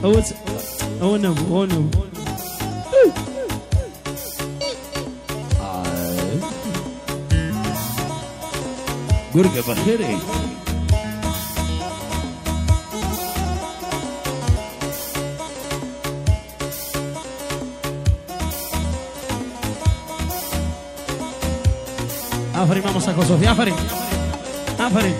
ئەوە نەبوو گورگە بەخێرێ آفرین مامۆستا کۆسۆفی آفرین آفرین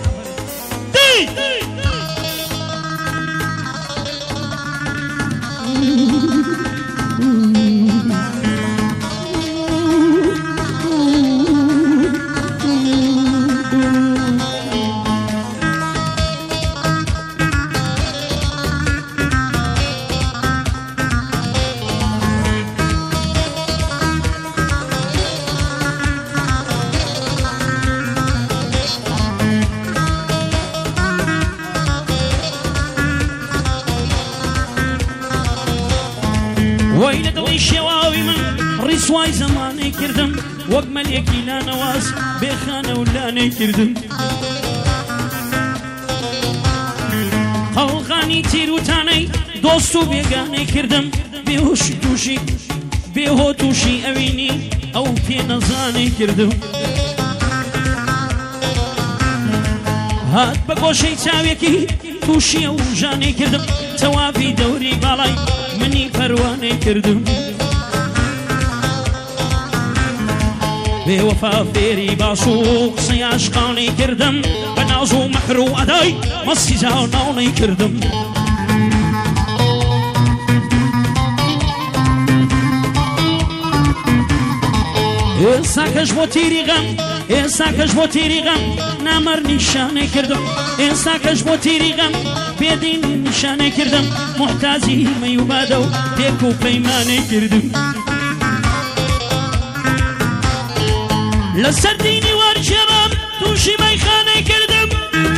ويلة دڵی شێواوی من ڕیسوای زەمانەی کردم وەک مەلێکی لانەواز بێخانە و لانەی کردم هەوڵغانی تیروتانەی دۆست و بێگانەی کردم بێهۆشی تووشی بێهۆ تووشی ئەوینی ئەو پێنەزانەی کردم هات بە گۆشەی چاوێکی تووشی ئەو ژانەی کردم تەواوی دەوری باڵای منی پەروانەی کردم بێوەفا فێری باش و قسەی عاشقانەی کردم بە ناز و مەکر و ئەدای مەستی جانانەی کردم ئێستا کەش بۆ تیری غەم ئێستا کەش بۆ تیری غەم نامەر نیشانەی کردم ئێستا کەش بۆ تیری غەم بێدین نیشانەی کردم محتاجی مەی و بادە و پێک و پەیمانەی کردم لەسەر دینی وەرجێڕام تووشی مەیخانەی کردم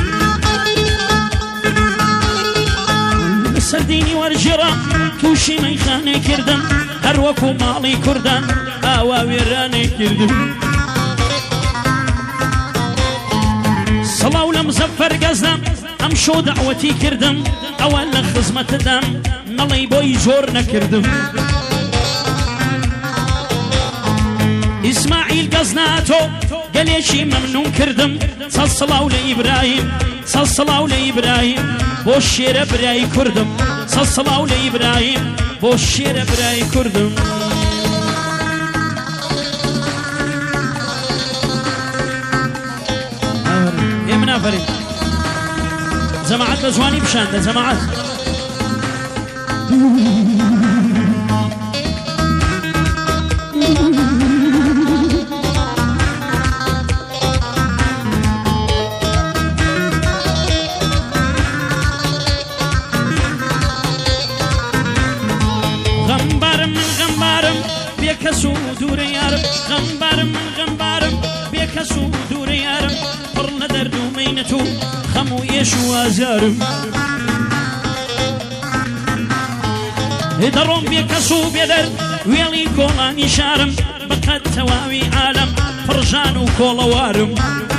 لەسەر دینی وەرجێڕام تووشی مەیخانەی کردم هەر وەکو ماڵی کوردان ئاوا وێرانەی کردم سەڵاو لە مزەفەر گەزدەم ئەم شۆ دەعوەتی کردم ئەوە لە خزمەتدام نەڵێی بۆی زۆر نەکردم ئیسماعیل گەزناتۆ گەلێکی مەمنون کردم چەند سڵاو لە ئیبراهیم چەند سڵاو لە ئیبراهیم بۆ شێرە برای کوردم چەند سڵاو لە ئیبراهیم بۆ شێرە برای کوردم ئێمە نافەرین جەماعەت بە جوانی بشاندە جەماعەت غەمبارم من غەمبارم بێکەس و دوورە یارم غەمبارم من غەمبارم بێکەس و دوورە یارم پڕ لە دەرد و مەینەت و خەم و ئێش و ئازارم دەڕۆم بێکەس و بێدەرد وێڵی کۆڵانی شارم بەقەد تەواوی عالەم پڕژان و کۆڵەوارم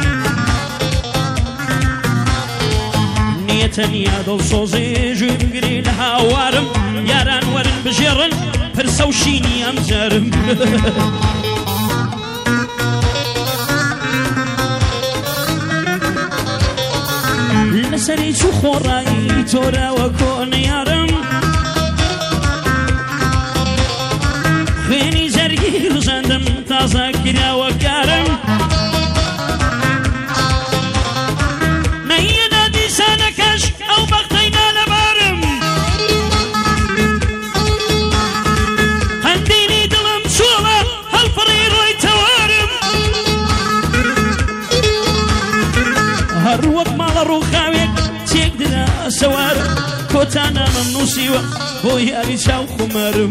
نیەتە نیە دڵسۆزێ ژووی بگری لە هاوارم یاران وەرن بژێڕن پرسە و شینی ئەمجارم لەسەری چوو خۆڕایی تۆراوە کۆنە یارم خوێنی زەرگی ڕژاندم تازە کراوە کارم نەیەدا دیسانەکەش ئەو بەختەی نالەبارم هەندێنی دڵم چۆڵە هەڵپڕی ڕۆی تەوارم هەر وەک ماڵە ڕووخاوێک چێک درا سەوارم کۆتانامەم نووسیوە بۆ یاری چاو خومارم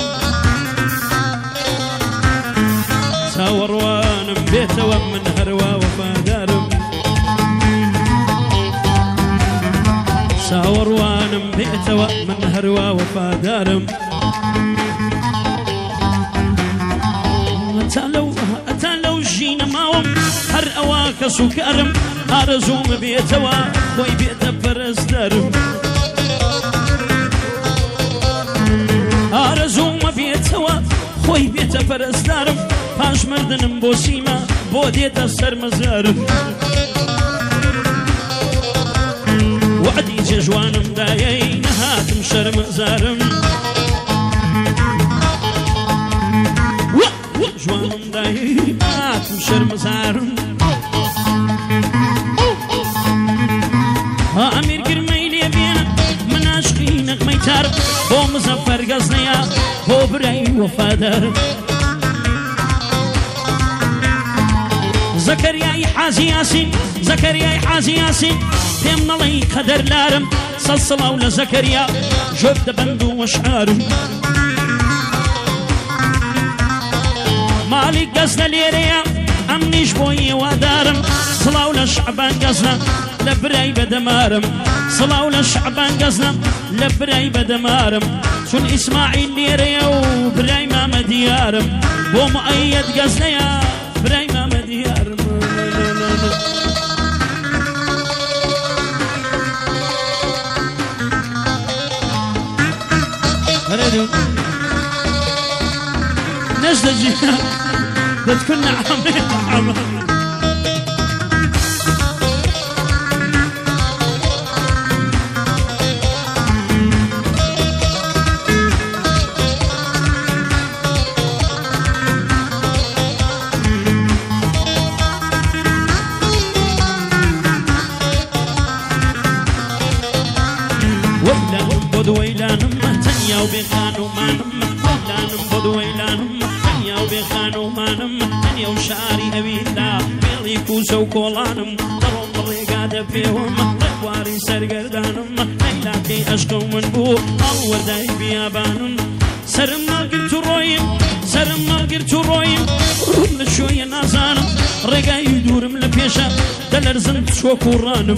چاوەڕوانم بێتەوە من هەروا وەفادارم چاوەڕوانم بێتەوە من هەروا وەفادارم ئەتا لەو ژینە ماوەم هەر ئەوە کەس و کارم ئارەزوومە بێتەوە خۆی بێتە پەرستەرم مردنم بۆ سیما بۆ دێتە سەر مەزارم وعدی جێژوانم دایەی نەهاتم شەرمەزارم جوانم دایەی نەهاتم شەرمەزارم ئەمیر گرمەی لێ بێنە من عاشقی نەغمەی تارم بۆ مزەفەر گەز نەیە بۆ برای وەفادارم زەکەریای حاجی یاسین زەکەریای حاجی یاسین پێم نەڵێی قەدەر لارم سەد سڵاو لە زەکەریا ژۆک دەبەند و وەشعارم ماڵی گەز لە لێرەیە ئەمنیش بۆی وادارم سڵاو لە شعبان گەزنە لە برای بەدەمارم سڵاو لە شعبان گەزنە لە برای بەدەمارم چون ئیسماعیل لێرەیە و برای مامە دیارم بۆ مؤەیەد گەزنەیە برای مامە دیارم نجدة جينا تكون عمي ويلانم بود ويلانم تنيا وبخانو مانم ويلانم بود ويلانم تنيا وبخانو مانم تنيا وشعري أبيلا بيلي كوسو كولانم تروم الرقادة فيهم رقواري سرقردانم ليلاكي أشقو من بو أول داي بيابانم سرم ناقر ترويم سرم ناقر ترويم روم لشوية نازانم رقاي دورم لبيشا دلرزن شوكورانم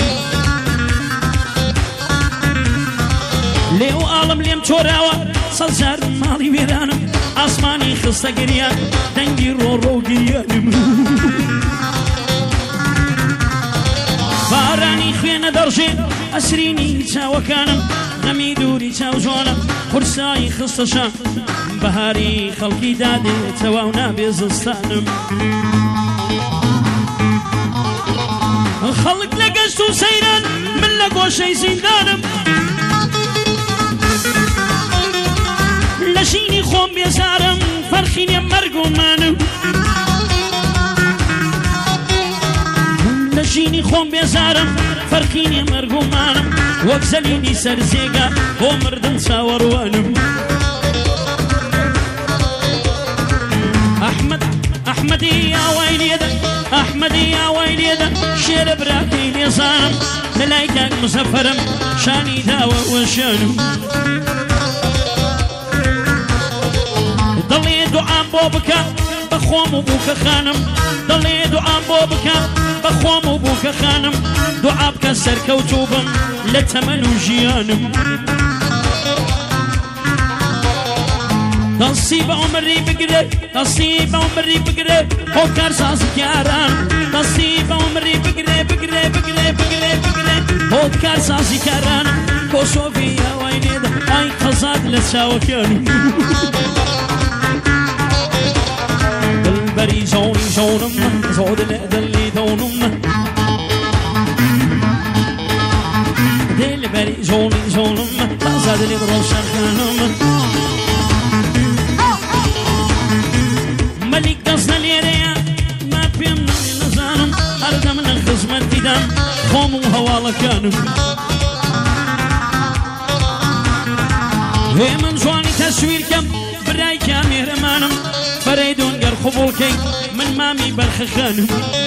لێو ئاڵم لێم چۆراوە سەد جار ماڵی وێرانم ئاسمانی خستە گریان دەنگی ڕۆڕۆ و گریانم بارانی خوێنە دەڕژێ ئەسرینی چاوەکانم غەمی دووری چاو جوانم قورسایی خستەشان بەهاری خەڵکی دادێتەوە و نابێ زستانم خەڵک لە گەشت و سەیران من لە گۆشەی زیندانم لەشینی خۆم بێزارم فەرخی نیە مەرگ و مانم لەشینی خۆم بێزارم فەرخی نیە مەرگ و مانم وەک زەلینی سەر جێگا بۆ مردن چاوەڕوانم ئەحمەدی ئاوای لێدە ئەحمەدی ئاوای لێدە شێرە براکەی لێزانم لە لای کاک مزەفەرم شانی داوە وەشانم دڵێ دوعام بۆ بکە بەخۆم و بووکە خانم دڵێ دوعام بۆ بکە بەخۆم و بووکە خانم دوعا بکە سەرکەوتوو بم لە تەمەن و ژیانم دەستی بە عومری بگرێ دەستی بە عومری بگرێ هۆکار سازیکاران دەستی بە عومری بگرێ بگرێ بگرێ بگرێ بگرێ هۆکار سازیکارانم کۆسۆڤی ئاوای لێدە ئای قەزاد لە چاوەکانم دلبەری زۆنی زۆنم زۆر لێ دڵی دۆنم دلبەری زۆنی زۆنم قەزاد لێ ڕۆشنخانم مەلیک دەستە لێرەیە ما پێم نەزانم هەردەم لە خزمەتیدام خۆم و هەواڵەکانم هێ من جوانی تەسویرکەم برای کامێرەمانم فەرەیدۆن گەر قبوڵکەی من مامی بەرخەخانم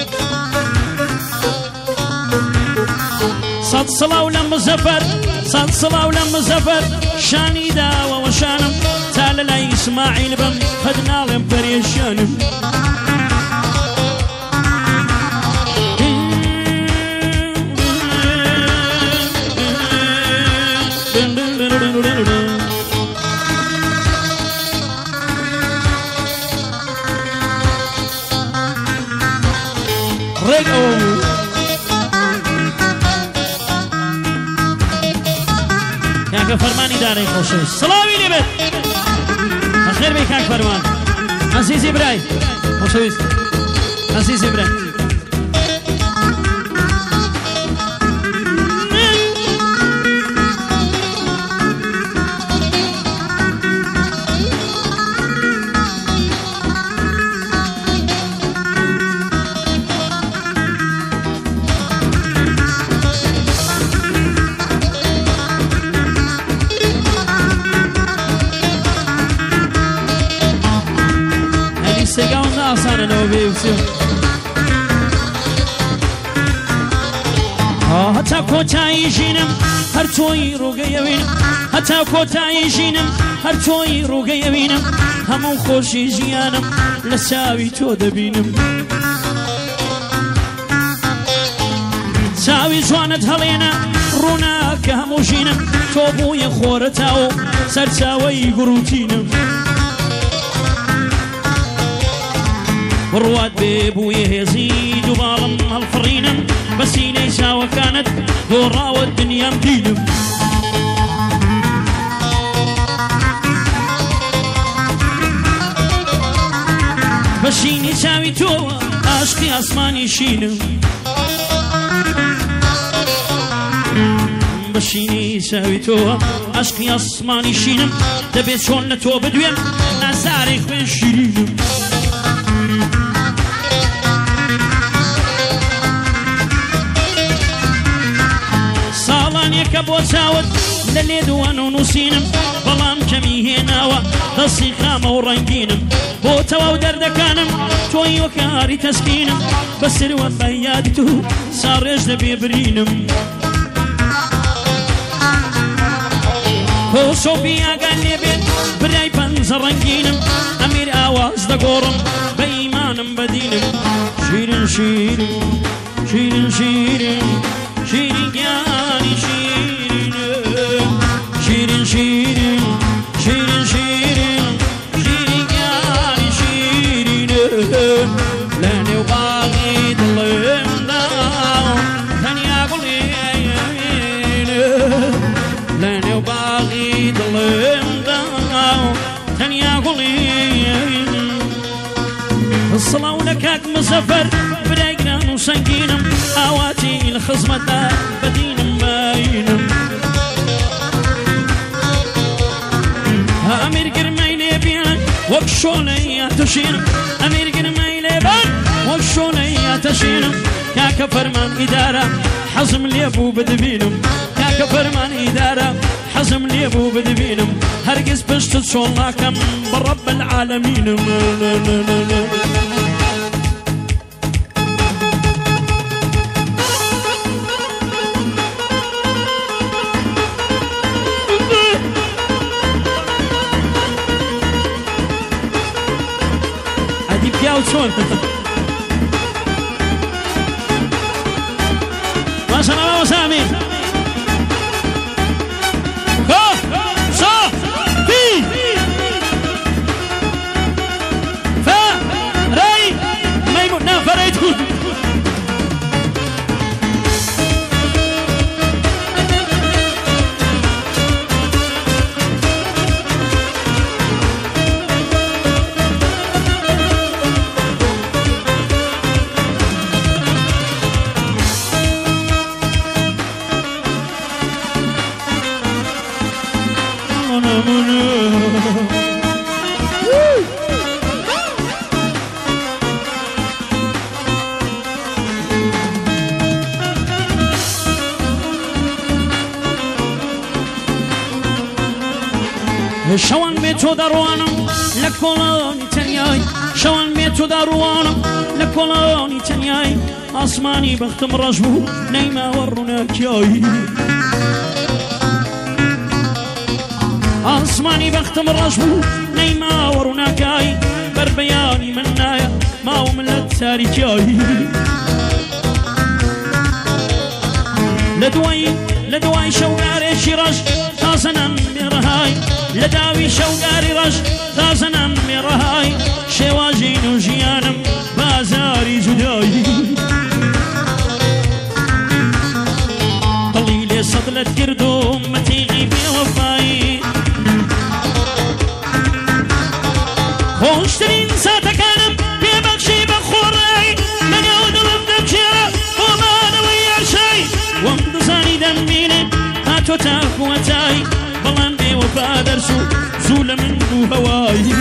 سەد سڵاو لە مزەفەر سەد سڵاو لە مزەفەر شانی داوە وەشانم تا لە لای ئیسماعیل بم قەد ناڵێم پەرێشانم کاکە فەرمانی دارەی خۆشەویست سڵاوی لێ بێت بەخێر بێ کاک فەرمان عزيزي براي وشويس عزيزي براي سيقاون ناصانا لو بيوسيو هتا كوتاي جينم هرتوي روغي وينم هتا كوتاي جينم هرتوي روغي وينم همو خوشي جيانم لساوي تو دبينم ساوي جوانت هلينا روناك همو جينم توبو يخورتاو سرساوي قروتينم رواد بيبويه يزيد وبالم هالفرينم بس ليسا وكانت دورا والدنيا مدينم بشيني ساوي تو عشقي اسماني شينم بشيني ساوي تو عشقي اسماني شينم دبيت شون لتو بدويم نازاري خوين شيرينم كبو ساود للي دوانو نوسينم بلام كمي هناوا دصي خامة ورنقينم بوتوا ودردكانم توي وكاري تسكينم بس الوان بيادتو صار يجنبي برينم هو صوفيا قال لي بيت براي بنزر رنقينم امير اواز دقورم بإيمانم بدينم شيرين شيرين شيرين شيرين شيرين يعني شيرين شيرين شيرين شيرين شيرين شيرين يعني شيرين لاني وباغي ضلم داو ثاني اقول لاني وباغي ضلم داو ثاني اقول الصلاة ولكاك مسافر برايقنا وسنقينم اواتي الخصمة بدينم باينم امير قرميلي بيان وكشوني تشينم امير قرميلي بيان وكشوني تشينم يا كفرمان ادارة حزم لي ابو بدبينم يا كفرمان ادارة حزم لي ابو بدبينم هرقز بشت صلاكم برب العالمين شلون ما شاء الله وسامي كو صا بي فا ري ميمون فريتون شوان بيتو دروانم لكولوني تنياي شوان بيتو دروانم لكولوني تنياي اسماني بختم رجبو نيما وروناك ياي اسماني بختم رجبو نيما وروناك ياي بربياني منايا ما وملت ساري جاي لدواي شوقاري شرش تازنا مرهاي لداوي شوقاري رش تازنا مرهاي شواجين وجيانم بازاري جداي طليلي صدلت قردوم متيغي بوفاي خوشترين دڵی دەمبینێ هاتۆ تاکوەتایی بەڵام بێوەفا دەرسو زوو لە من بوو هەوایی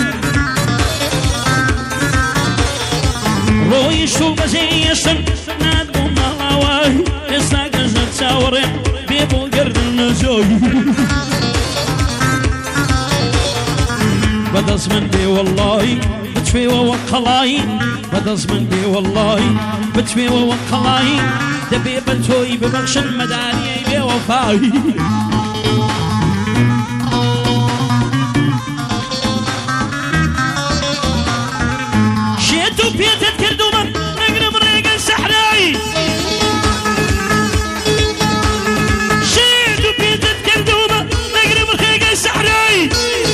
ڕۆیشت و بەجێی ئێشتم ناتبوو ماڵاوای ئێستا گەژە چاوەڕێ بێ بۆ گەردن نەجۆی بەدەست من بێ وەڵڵاهی بتوێوەوە قەڵایی بەدەست من بێ وەڵڵاهی بتوێوەوە قەڵایی دەبێ بە تۆی ببەخشن مەداریەی بێوەفایی شێت و پێتت کردومە نەگرم ڕێگەی سەحرایی شێت و پێتت کردومە نەگرم ڕێگەی سەحرایی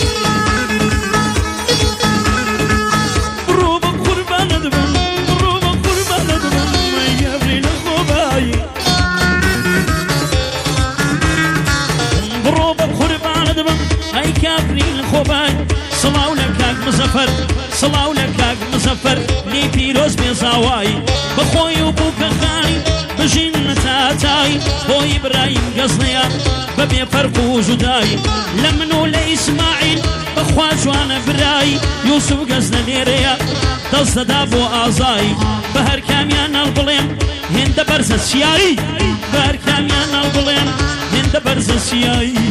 بڕۆ بە قوربانت بم بڕۆ بە قوربانت بم مەیگەبری لە خۆبایی بڕۆ بە قوربانت بم ئەی کابری لە خۆبای سڵاو لە کاک مزەفەر سڵاو لە کاک مزەفەر لێ پیرۆز بێزاوایی بەخۆی و بووکەخانی بژین نەتاتایی بۆی ئیبراهیم گەزنەیە بەبێ فەرق و جودایی لە من و لە ئیسماعیل بەخوا جوانە برایی یوسف گەزنە لێرەیە دەست دەدا بۆ ئازایی بە هەر کامیان هەڵبڵێم هێندە بەرزە سیایی بە هەر کامیان هەڵبڵێم هێندە بەرزە سیایی